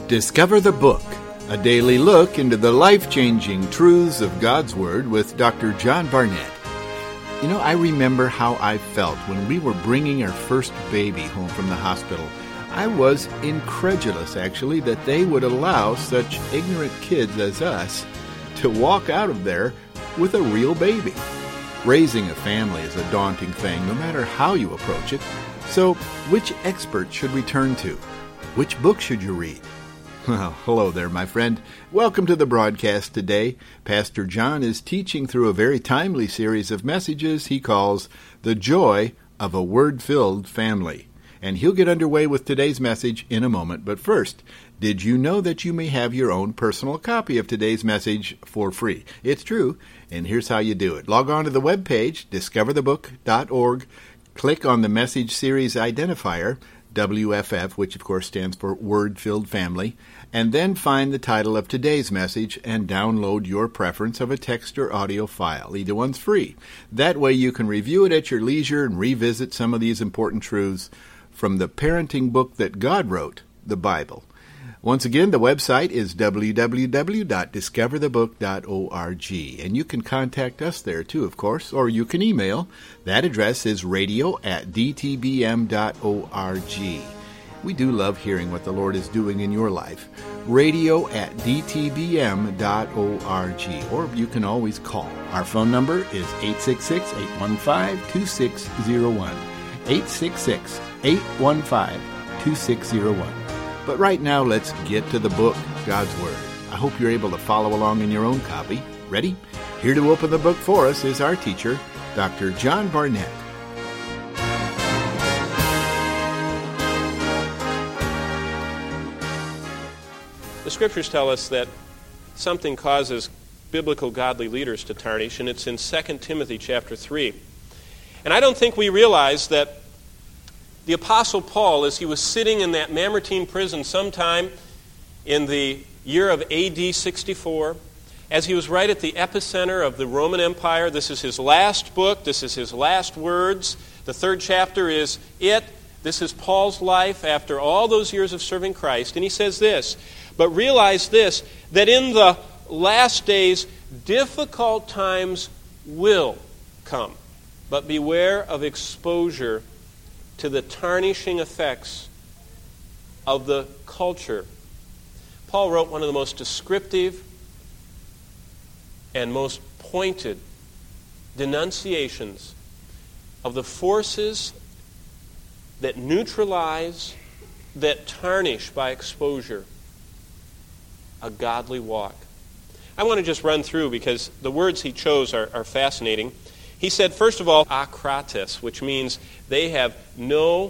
Discover the Book, a daily look into the life-changing truths of God's Word with Dr. John Barnett. You know, I remember how I felt when we were bringing our first baby home from the hospital. I was incredulous, actually, that they would allow such ignorant kids as us to walk out of there with a real baby. Raising a family is a daunting thing, no matter how you approach it. So, which expert should we turn to? Which book should you read? Well, hello there, my friend. Welcome to the broadcast today. Pastor John is teaching through a very timely series of messages he calls The Joy of a Word-Filled Family. And he'll get underway with today's message in a moment. But first, did you know that you may have your own personal copy of today's message for free? It's true, and here's how you do it. Log on to the webpage, discoverthebook.org, click on the message series identifier, WFF, which of course stands for Word-Filled Family, and then find the title of today's message and download your preference of a text or audio file. Either one's free. That way you can review it at your leisure and revisit some of these important truths from the parenting book that God wrote, the Bible. Once again, the website is www.discoverthebook.org, and you can contact us there too, of course, or you can email. That address is radio@dtbm.org. We do love hearing what the Lord is doing in your life. radio@dtbm.org, or you can always call. Our phone number is 866-815-2601, 866-815-2601. But right now, let's get to the book, God's Word. I hope you're able to follow along in your own copy. Ready? Here to open the book for us is our teacher, Dr. John Barnett. The Scriptures tell us that something causes biblical godly leaders to tarnish, and it's in 2 Timothy chapter 3. And I don't think we realize that the Apostle Paul, as he was sitting in that Mamertine prison sometime in the year of AD 64, as he was right at the epicenter of the Roman Empire, this is his last book, this is his last words. The third chapter is it. This is Paul's life after all those years of serving Christ. And he says this, but realize this, that in the last days, difficult times will come. But beware of exposure to the tarnishing effects of the culture. Paul wrote one of the most descriptive and most pointed denunciations of the forces that neutralize, that tarnish by exposure a godly walk. I want to just run through because the words he chose are fascinating. He said, first of all, akrates, which means they have no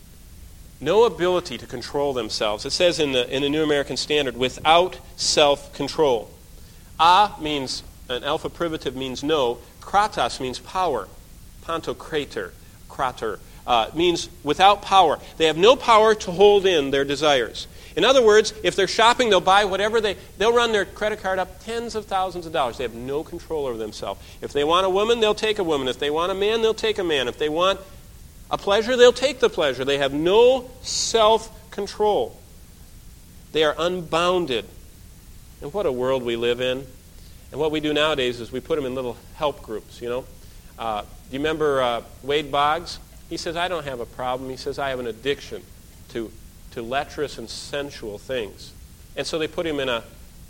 ability to control themselves. It says in the New American Standard, without self-control. Means, an alpha privative means no. Kratos means power. Pantokrator, krater, means without power. They have no power to hold in their desires. In other words, if they're shopping, they'll buy whatever they'll run their credit card up tens of thousands of dollars. They have no control over themselves. If they want a woman, they'll take a woman. If they want a man, they'll take a man. If they want a pleasure, they'll take the pleasure. They have no self-control. They are unbounded. And what a world we live in. And what we do nowadays is we put them in little help groups, you know. Do you remember Wade Boggs? He says, I don't have a problem. He says, I have an addiction to lecherous and sensual things. And so they put him in a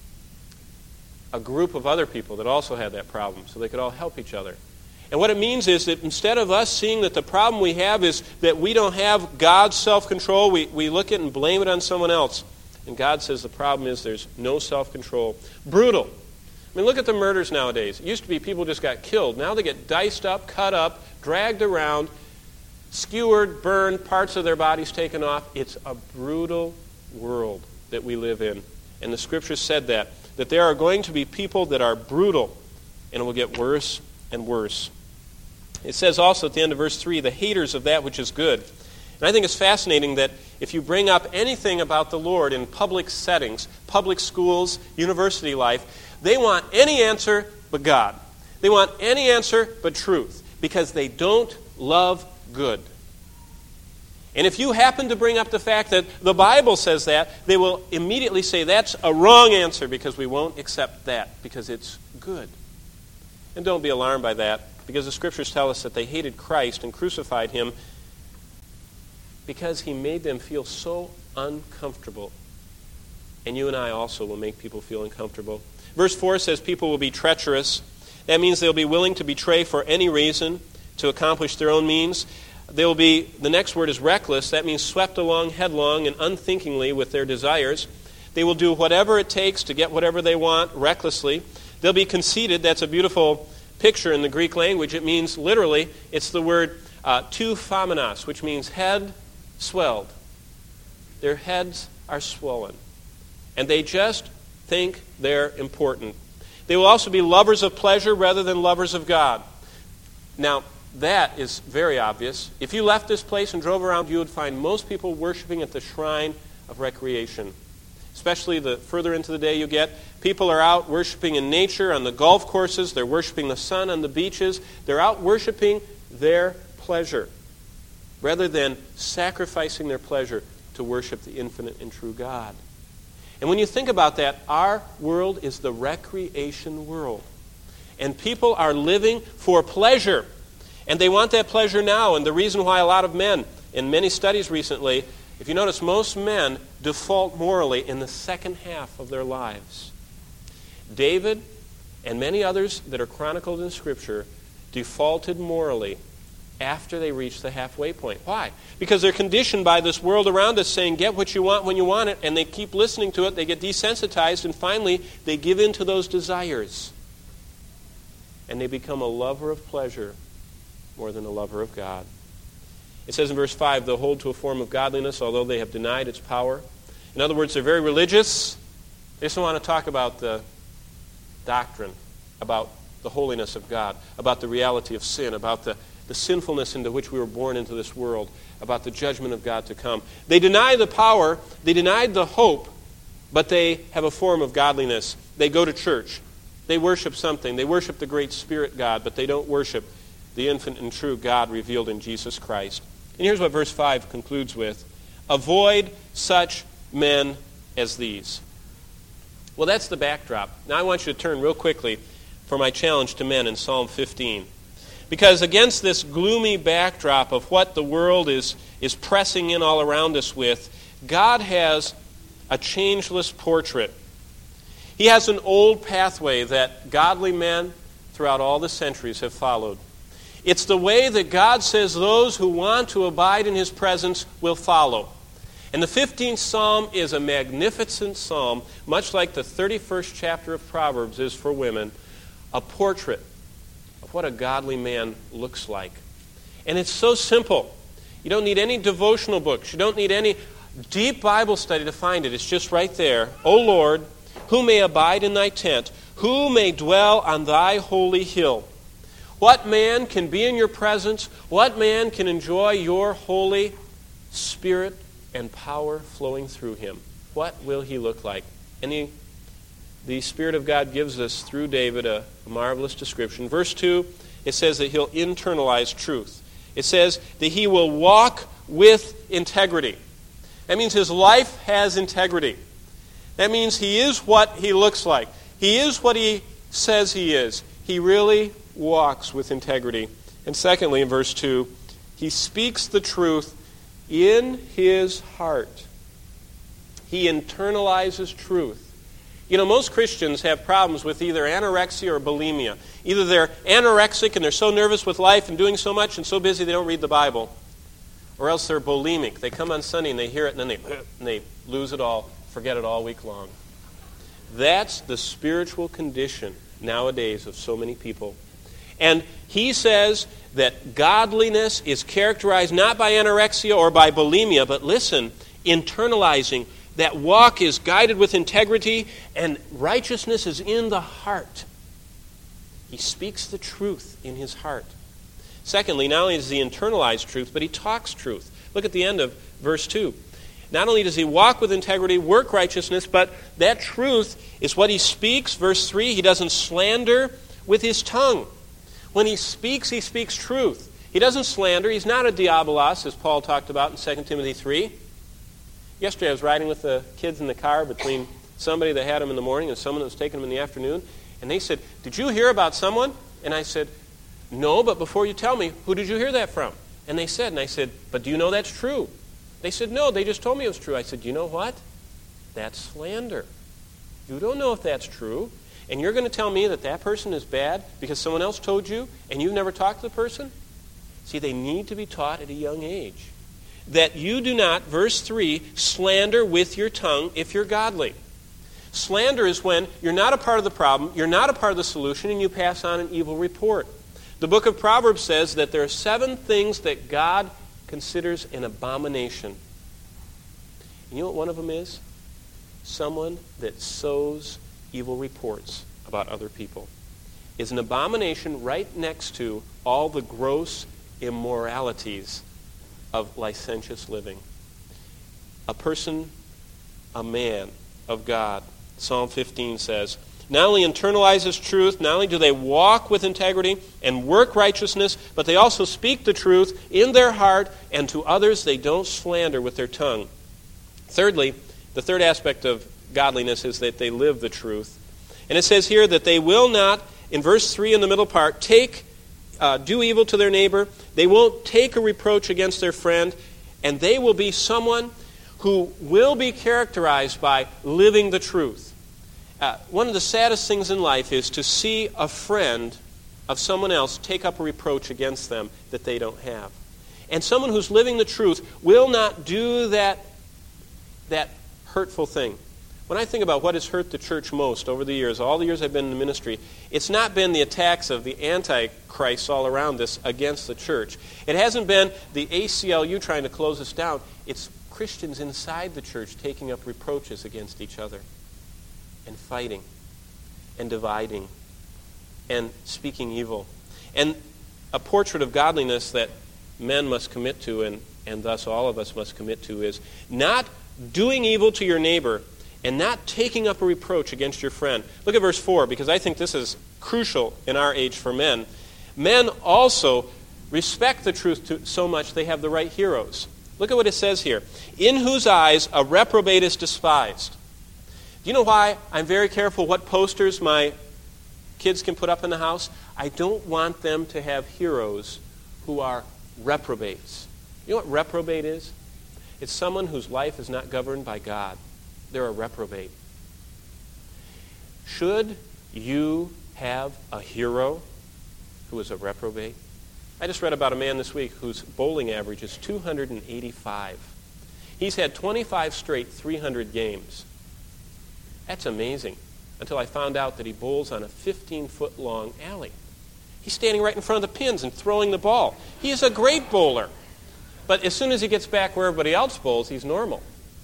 group of other people that also had that problem so they could all help each other. And what it means is that instead of us seeing that the problem we have is that we don't have God's self-control, we look at it and blame it on someone else. And God says the problem is there's no self-control. Brutal. I mean, look at the murders nowadays. It used to be people just got killed. Now they get diced up, cut up, dragged around, skewered, burned, parts of their bodies taken off. It's a brutal world that we live in. And the Scripture said that there are going to be people that are brutal, and it will get worse and worse. It says also at the end of verse 3, the haters of that which is good. And I think it's fascinating that if you bring up anything about the Lord in public settings, public schools, university life, they want any answer but God. They want any answer but truth because they don't love good. And if you happen to bring up the fact that the Bible says that, they will immediately say that's a wrong answer because we won't accept that because it's good. And don't be alarmed by that, because the Scriptures tell us that they hated Christ and crucified him because he made them feel so uncomfortable. And you and I also will make people feel uncomfortable. Verse 4 says people will be treacherous. That means they'll be willing to betray for any reason to accomplish their own means. They will be, the next word is reckless. That means swept along headlong and unthinkingly with their desires. They will do whatever it takes to get whatever they want recklessly. They'll be conceited. That's a beautiful picture in the Greek language. It means literally, it's the word tuphomenos, which means head swelled. Their heads are swollen. And they just think they're important. They will also be lovers of pleasure rather than lovers of God. Now, that is very obvious. If you left this place and drove around, you would find most people worshiping at the shrine of recreation. Especially the further into the day you get, people are out worshiping in nature, on the golf courses. They're worshiping the sun on the beaches. They're out worshiping their pleasure rather than sacrificing their pleasure to worship the infinite and true God. And when you think about that, our world is the recreation world. And people are living for pleasure. And they want that pleasure now. And the reason why a lot of men, in many studies recently, if you notice, most men default morally in the second half of their lives. David and many others that are chronicled in Scripture defaulted morally after they reached the halfway point. Why? Because they're conditioned by this world around us saying, get what you want when you want it, and they keep listening to it, they get desensitized, and finally they give in to those desires. And they become a lover of pleasure more than a lover of God. It says in verse 5, they'll hold to a form of godliness, although they have denied its power. In other words, they're very religious. They just don't want to talk about the doctrine, about the holiness of God, about the reality of sin, about the sinfulness into which we were born into this world, about the judgment of God to come. They deny the power, they denied the hope, but they have a form of godliness. They go to church. They worship something. They worship the great Spirit God, but they don't worship the infinite and true God revealed in Jesus Christ. And here's what verse 5 concludes with. Avoid such men as these. Well, that's the backdrop. Now I want you to turn real quickly for my challenge to men in Psalm 15. Because against this gloomy backdrop of what the world is pressing in all around us with, God has a changeless portrait. He has an old pathway that godly men throughout all the centuries have followed. It's the way that God says those who want to abide in His presence will follow. And the 15th Psalm is a magnificent psalm, much like the 31st chapter of Proverbs is for women, a portrait of what a godly man looks like. And it's so simple. You don't need any devotional books. You don't need any deep Bible study to find it. It's just right there. O Lord, who may abide in thy tent? Who may dwell on thy holy hill? What man can be in your presence? What man can enjoy your Holy Spirit and power flowing through him? What will he look like? And the Spirit of God gives us, through David, a marvelous description. Verse 2, it says that he'll internalize truth. It says that he will walk with integrity. That means his life has integrity. That means he is what he looks like. He is what he says he is. He really walks with integrity. And secondly, in verse 2, he speaks the truth in his heart. He internalizes truth. You know, most Christians have problems with either anorexia or bulimia. Either they're anorexic and they're so nervous with life and doing so much and so busy they don't read the Bible. Or else they're bulimic. They come on Sunday and they hear it and then they lose it all, forget it all week long. That's the spiritual condition nowadays of so many people. And he says that godliness is characterized not by anorexia or by bulimia, but listen, internalizing. That walk is guided with integrity, and righteousness is in the heart. He speaks the truth in his heart. Secondly, not only does he internalize truth, but he talks truth. Look at the end of verse 2. Not only does he walk with integrity, work righteousness, but that truth is what he speaks. Verse 3, he doesn't slander with his tongue. When he speaks truth. He doesn't slander. He's not a diabolos, as Paul talked about in 2 Timothy 3. Yesterday I was riding with the kids in the car between somebody that had them in the morning and someone that was taking them in the afternoon. And they said, "Did you hear about someone?" And I said, "No, but before you tell me, who did you hear that from?" And they said, "But do you know that's true?" They said, "No, they just told me it was true." I said, "You know what? That's slander. You don't know if that's true. And you're going to tell me that that person is bad because someone else told you and you've never talked to the person?" See, they need to be taught at a young age that you do not, verse 3, slander with your tongue if you're godly. Slander is when you're not a part of the problem, you're not a part of the solution, and you pass on an evil report. The book of Proverbs says that there are 7 things that God considers an abomination. And you know what one of them is? Someone that sows evil reports about other people is an abomination right next to all the gross immoralities of licentious living. A person, a man of God, Psalm 15 says, not only internalizes truth, not only do they walk with integrity and work righteousness, but they also speak the truth in their heart, and to others they don't slander with their tongue. Thirdly, the third aspect of godliness is that they live the truth. And it says here that they will not, in verse 3 in the middle part, do evil to their neighbor. They won't take a reproach against their friend, and they will be someone who will be characterized by living the truth. One of the saddest things in life is to see a friend of someone else take up a reproach against them that they don't have. And someone who's living the truth will not do that hurtful thing. When I think about what has hurt the church most over the years, all the years I've been in the ministry, it's not been the attacks of the antichrists all around us against the church. It hasn't been the ACLU trying to close us down. It's Christians inside the church taking up reproaches against each other and fighting and dividing and speaking evil. And a portrait of godliness that men must commit to, and thus all of us must commit to, is not doing evil to your neighbor and not taking up a reproach against your friend. Look at verse 4, because I think this is crucial in our age for men. Men also respect the truth so much they have the right heroes. Look at what it says here. In whose eyes a reprobate is despised. Do you know why I'm very careful what posters my kids can put up in the house? I don't want them to have heroes who are reprobates. You know what reprobate is? It's someone whose life is not governed by God. They're a reprobate. Should you have a hero who is a reprobate? I just read about a man this week whose bowling average is 285. He's had 25 straight 300 games. That's amazing. Until I found out that he bowls on a 15-foot long alley. He's standing right in front of the pins and throwing the ball. He is a great bowler. But as soon as he gets back where everybody else bowls, he's normal.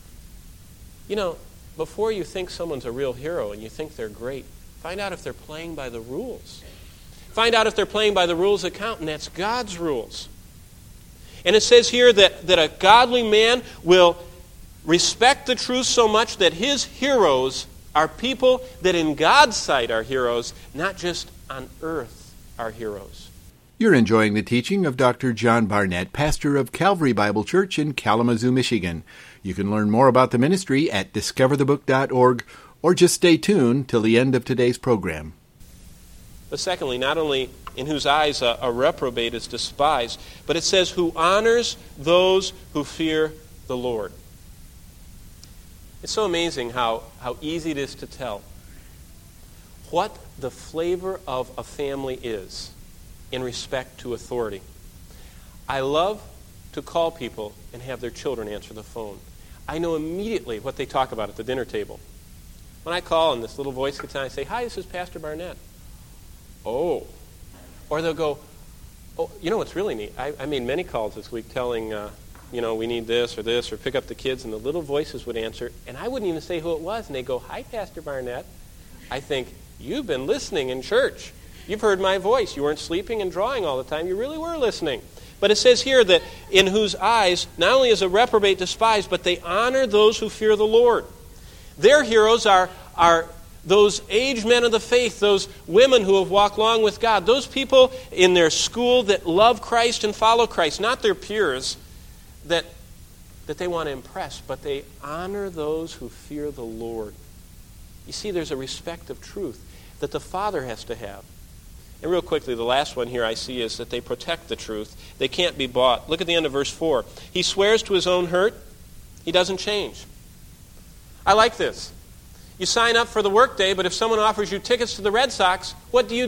You know, before you think someone's a real hero and you think they're great, find out if they're playing by the rules. Find out if they're playing by the rules that count, and that's God's rules. And it says here that a godly man will respect the truth so much that his heroes are people that in God's sight are heroes, not just on earth are heroes. You're enjoying the teaching of Dr. John Barnett, pastor of Calvary Bible Church in Kalamazoo, Michigan. You can learn more about the ministry at discoverthebook.org, or just stay tuned till the end of today's program. But secondly, not only in whose eyes a reprobate is despised, but it says who honors those who fear the Lord. It's so amazing how easy it is to tell what the flavor of a family is in respect to authority. I love to call people and have their children answer the phone. I know immediately what they talk about at the dinner table. When I call and this little voice gets on, I say, "Hi, this is Pastor Barnett." "Oh." Or they'll go, "Oh, you know what's really neat? I made many calls this week telling, we need this, or pick up the kids," and the little voices would answer, and I wouldn't even say who it was, and they go, "Hi, Pastor Barnett." I think, you've been listening in church. You've heard my voice. You weren't sleeping and drawing all the time. You really were listening. But it says here that in whose eyes not only is a reprobate despised, but they honor those who fear the Lord. Their heroes are those aged men of the faith, those women who have walked long with God, those people in their school that love Christ and follow Christ, not their peers that they want to impress, but they honor those who fear the Lord. You see, there's a respect of truth that the Father has to have. And real quickly, the last one here I see is that they protect the truth. They can't be bought. Look at the end of verse 4. He swears to his own hurt. He doesn't change. I like this. You sign up for the workday, but if someone offers you tickets to the Red Sox, what do?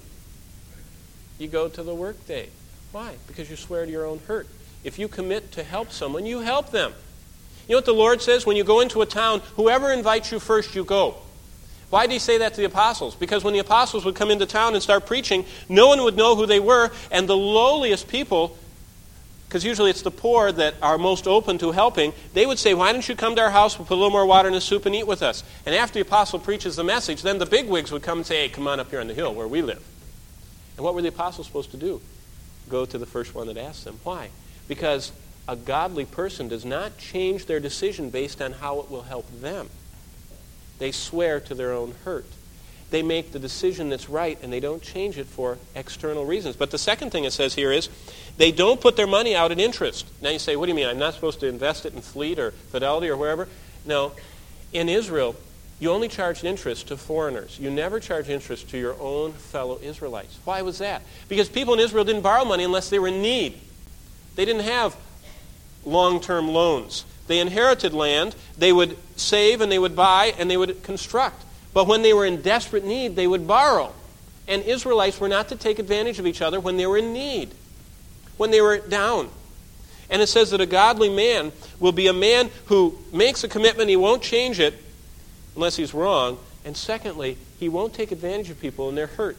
You go to the workday. Why? Because you swear to your own hurt. If you commit to help someone, you help them. You know what the Lord says? When you go into a town, whoever invites you first, you go. Why did he say that to the apostles? Because when the apostles would come into town and start preaching, no one would know who they were, and the lowliest people, because usually it's the poor that are most open to helping, they would say, why don't you come to our house, we'll put a little more water in the soup and eat with us. And after the apostle preaches the message, then the bigwigs would come and say, hey, come on up here on the hill where we live. And what were the apostles supposed to do? Go to the first one that asked them. Why? Because a godly person does not change their decision based on how it will help them. They swear to their own hurt. They make the decision that's right, and they don't change it for external reasons. But the second thing it says here is they don't put their money out at interest. Now you say, what do you mean? I'm not supposed to invest it in Fleet or Fidelity or wherever? No. In Israel, you only charge interest to foreigners. You never charge interest to your own fellow Israelites. Why was that? Because people in Israel didn't borrow money unless they were in need. They didn't have long-term loans. They inherited land, they would save and they would buy and they would construct. But when they were in desperate need, they would borrow. And Israelites were not to take advantage of each other when they were in need, when they were down. And it says that a godly man will be a man who makes a commitment, he won't change it unless he's wrong. And secondly, he won't take advantage of people in their hurt.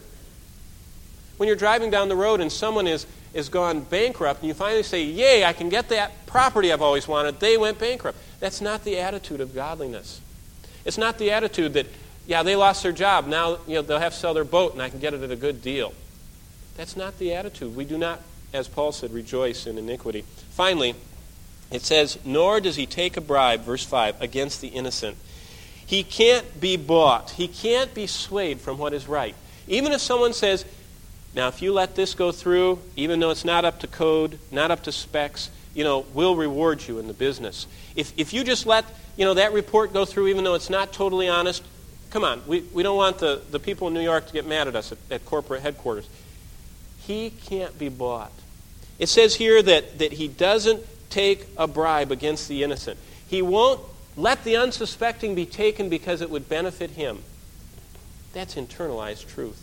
When you're driving down the road and someone is gone bankrupt and you finally say, yay, I can get that property I've always wanted, they went bankrupt. That's not the attitude of godliness. It's not the attitude that, yeah, they lost their job, now they'll have to sell their boat and I can get it at a good deal. That's not the attitude. We do not, as Paul said, rejoice in iniquity. Finally, it says, nor does he take a bribe, verse 5, against the innocent. He can't be bought. He can't be swayed from what is right. Even if someone says, now, if you let this go through, even though it's not up to code, not up to specs, we'll reward you in the business. If you just let, that report go through, even though it's not totally honest, come on, we don't want the people in New York to get mad at us at corporate headquarters. He can't be bought. It says here that he doesn't take a bribe against the innocent. He won't let the unsuspecting be taken because it would benefit him. That's internalized truth.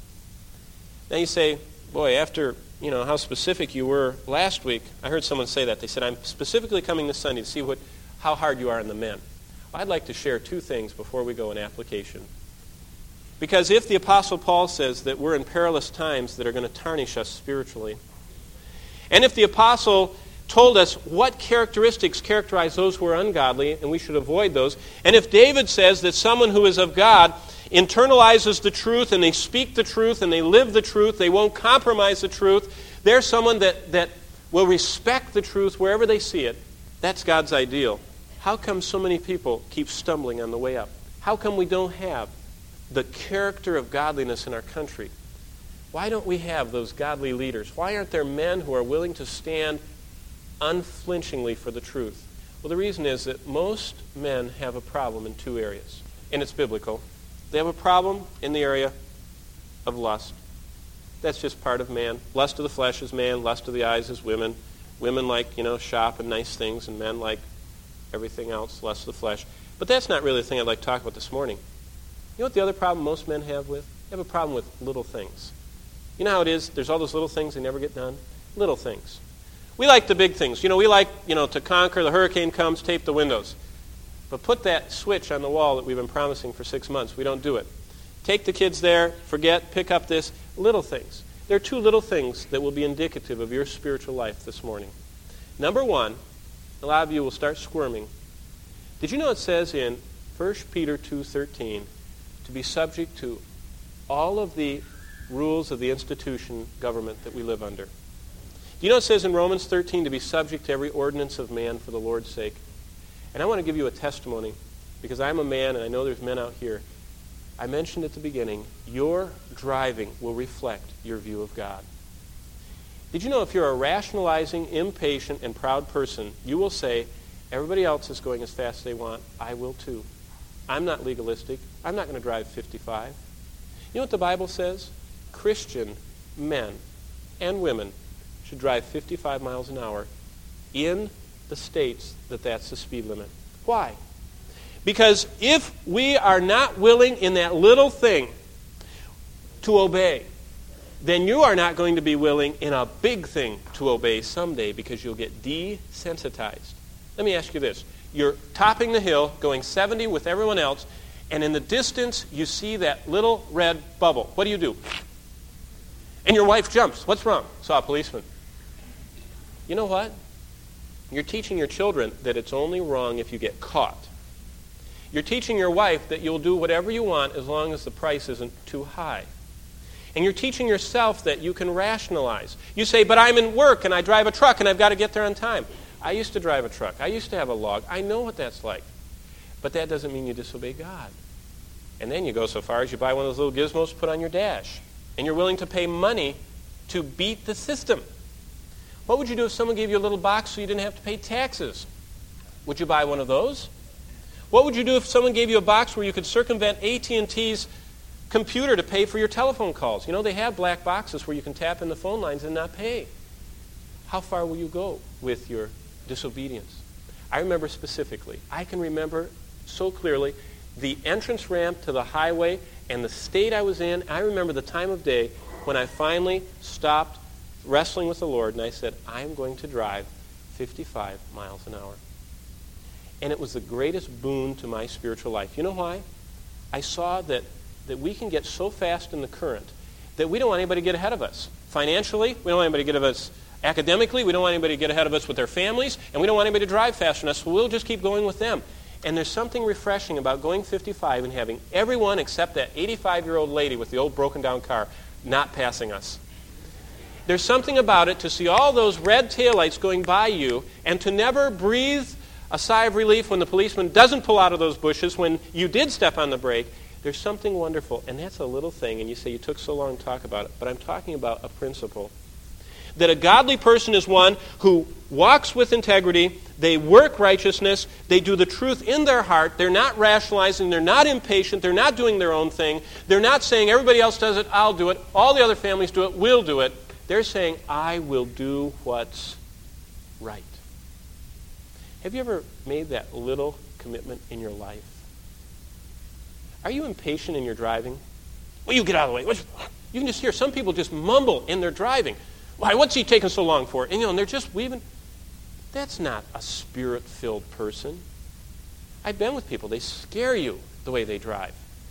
Now you say, boy, after, how specific you were last week, I heard someone say that. They said, I'm specifically coming this Sunday to see how hard you are on the men. Well, I'd like to share two things before we go in application. Because if the Apostle Paul says that we're in perilous times that are going to tarnish us spiritually, and if the Apostle told us what characteristics characterize those who are ungodly, and we should avoid those, and if David says that someone who is of God internalizes the truth and they speak the truth and they live the truth, they won't compromise the truth, they're someone that will respect the truth wherever they see it. That's God's ideal. How come so many people keep stumbling on the way up? How come we don't have the character of godliness in our country? Why don't we have those godly leaders? Why aren't there men who are willing to stand unflinchingly for the truth? Well, the reason is that most men have a problem in two areas, and it's biblical. They have a problem in the area of lust. That's just part of man. Lust of the flesh is man. Lust of the eyes is women. Women like, shop and nice things, and men like everything else, lust of the flesh. But that's not really the thing I'd like to talk about this morning. You know what the other problem most men have with? They have a problem with little things. You know how it is? There's all those little things that never get done. Little things. We like the big things. We like, to conquer. The hurricane comes, tape the windows. But put that switch on the wall that we've been promising for 6 months. We don't do it. Take the kids there, forget, pick up this. Little things. There are two little things that will be indicative of your spiritual life this morning. Number one, a lot of you will start squirming. Did you know it says in 1 Peter 2:13 to be subject to all of the rules of the institution government that we live under? Do you know it says in Romans 13 to be subject to every ordinance of man for the Lord's sake? And I want to give you a testimony, because I'm a man and I know there's men out here. I mentioned at the beginning, your driving will reflect your view of God. Did you know if you're a rationalizing, impatient, and proud person, you will say, everybody else is going as fast as they want. I will too. I'm not legalistic. I'm not going to drive 55. You know what the Bible says? Christian men and women should drive 55 miles an hour in the states that's the speed limit. Why? Because if we are not willing in that little thing to obey, then you are not going to be willing in a big thing to obey someday because you'll get desensitized. Let me ask you this. You're topping the hill, going 70 with everyone else, and in the distance you see that little red bubble. What do? And your wife jumps. What's wrong? Saw a policeman. You know what? You're teaching your children that it's only wrong if you get caught. You're teaching your wife that you'll do whatever you want as long as the price isn't too high. And you're teaching yourself that you can rationalize. You say, but I'm in work and I drive a truck and I've got to get there on time. I used to drive a truck. I used to have a log. I know what that's like. But that doesn't mean you disobey God. And then you go so far as you buy one of those little gizmos to put on your dash. And you're willing to pay money to beat the system. What would you do if someone gave you a little box so you didn't have to pay taxes? Would you buy one of those? What would you do if someone gave you a box where you could circumvent AT&T's computer to pay for your telephone calls? You know, they have black boxes where you can tap in the phone lines and not pay. How far will you go with your disobedience? I remember specifically, I can remember so clearly the entrance ramp to the highway and the state I was in. I remember the time of day when I finally stopped wrestling with the Lord and I said, I'm going to drive 55 miles an hour. And it was the greatest boon to my spiritual life. You know why? I saw that we can get so fast in the current that we don't want anybody to get ahead of us. Financially, we don't want anybody to get ahead of us. Academically, we don't want anybody to get ahead of us with their families, and we don't want anybody to drive faster than us, so we'll just keep going with them. And there's something refreshing about going 55 and having everyone except that 85-year-old lady with the old broken-down car not passing us. There's something about it to see all those red taillights going by you and to never breathe a sigh of relief when the policeman doesn't pull out of those bushes when you did step on the brake. There's something wonderful, and that's a little thing, and you say you took so long to talk about it, but I'm talking about a principle. That a godly person is one who walks with integrity, they work righteousness, they do the truth in their heart, they're not rationalizing, they're not impatient, they're not doing their own thing, they're not saying everybody else does it, I'll do it, all the other families do it, we'll do it. They're saying, I will do what's right. Have you ever made that little commitment in your life? Are you impatient in your driving? Well, you get out of the way. You can just hear some people just mumble in their driving. Why, what's he taking so long for? And they're just weaving. That's not a spirit-filled person. I've been with people. They scare you the way they drive.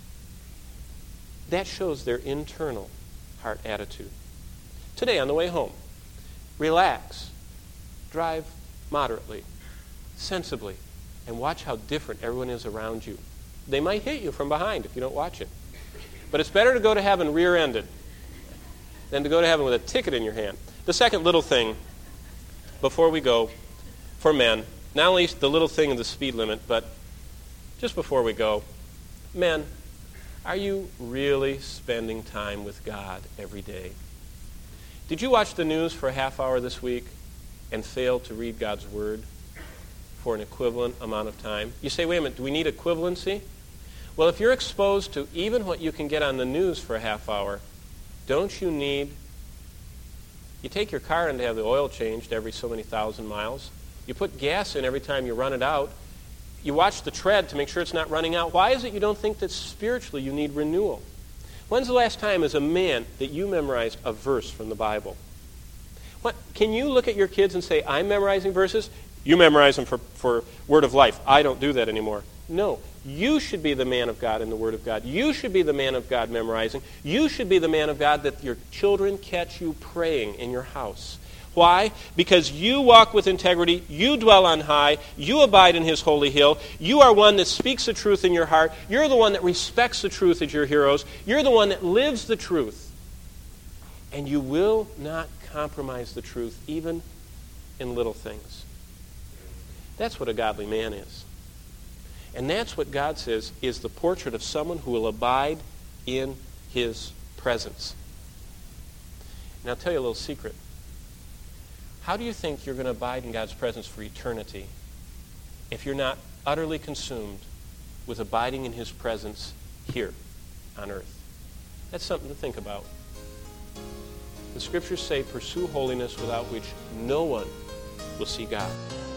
That shows their internal heart attitude. Today, on the way home, relax. Drive moderately, sensibly, and watch how different everyone is around you. They might hit you from behind if you don't watch it. But it's better to go to heaven rear-ended than to go to heaven with a ticket in your hand. The second little thing, before we go, for men, not only the little thing of the speed limit, but just before we go, men, are you really spending time with God every day? Did you watch the news for a half hour this week and fail to read God's Word for an equivalent amount of time? You say, wait a minute, do we need equivalency? Well, if you're exposed to even what you can get on the news for a half hour, don't you need... You take your car in to have the oil changed every so many thousand miles. You put gas in every time you run it out. You watch the tread to make sure it's not running out. Why is it you don't think that spiritually you need renewal? When's the last time as a man that you memorized a verse from the Bible? What, can you look at your kids and say, I'm memorizing verses? You memorize them for Word of Life. I don't do that anymore. No. You should be the man of God in the Word of God. You should be the man of God memorizing. You should be the man of God that your children catch you praying in your house. Why? Because you walk with integrity, you dwell on high, you abide in His holy hill, you are one that speaks the truth in your heart, you're the one that respects the truth as your heroes, you're the one that lives the truth. And you will not compromise the truth, even in little things. That's what a godly man is. And that's what God says is the portrait of someone who will abide in His presence. And I'll tell you a little secret. How do you think you're going to abide in God's presence for eternity if you're not utterly consumed with abiding in His presence here on earth? That's something to think about. The Scriptures say, pursue holiness without which no one will see God.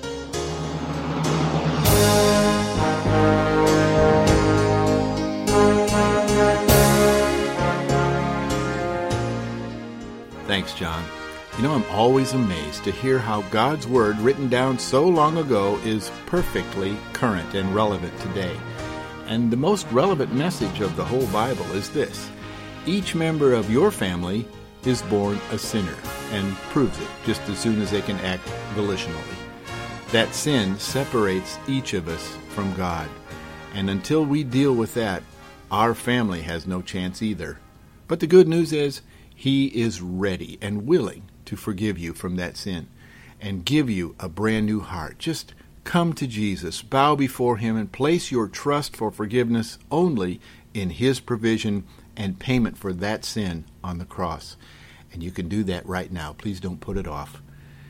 Thanks, John. You know, I'm always amazed to hear how God's Word, written down so long ago, is perfectly current and relevant today. And the most relevant message of the whole Bible is this: each member of your family is born a sinner, and proves it just as soon as they can act volitionally. That sin separates each of us from God, and until we deal with that, our family has no chance either. But the good news is, He is ready and willing to forgive you from that sin and give you a brand new heart. Just come to Jesus, bow before Him, and place your trust for forgiveness only in His provision and payment for that sin on the cross. And you can do that right now. Please don't put it off.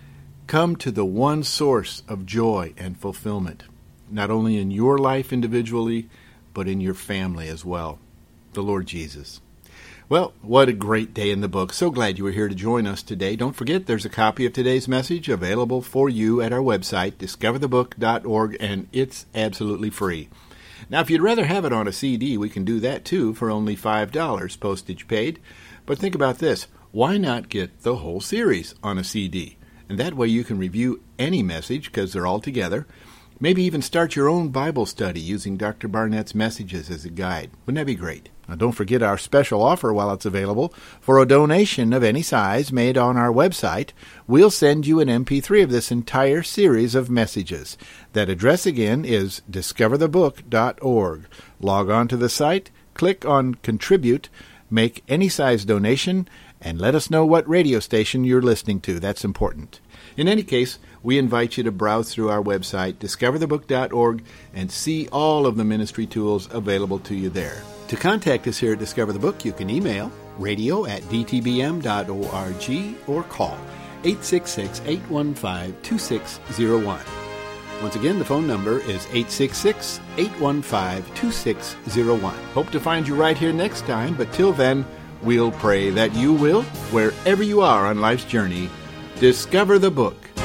Come to the one source of joy and fulfillment, not only in your life individually, but in your family as well, the Lord Jesus. Well, what a great day in the book. So glad you were here to join us today. Don't forget, there's a copy of today's message available for you at our website, discoverthebook.org, and it's absolutely free. Now, if you'd rather have it on a CD, we can do that too for only $5, postage paid. But think about this. Why not get the whole series on a CD? And that way you can review any message because they're all together. Maybe even start your own Bible study using Dr. Barnett's messages as a guide. Wouldn't that be great? Now, don't forget our special offer while it's available. For a donation of any size made on our website, we'll send you an MP3 of this entire series of messages. That address again is discoverthebook.org. Log on to the site, click on Contribute, make any size donation, and let us know what radio station you're listening to. That's important. In any case, we invite you to browse through our website, discoverthebook.org, and see all of the ministry tools available to you there. To contact us here at Discover the Book, you can email radio@dtbm.org or call 866-815-2601. Once again, the phone number is 866-815-2601. Hope to find you right here next time, but till then, we'll pray that you will, wherever you are on life's journey, discover the book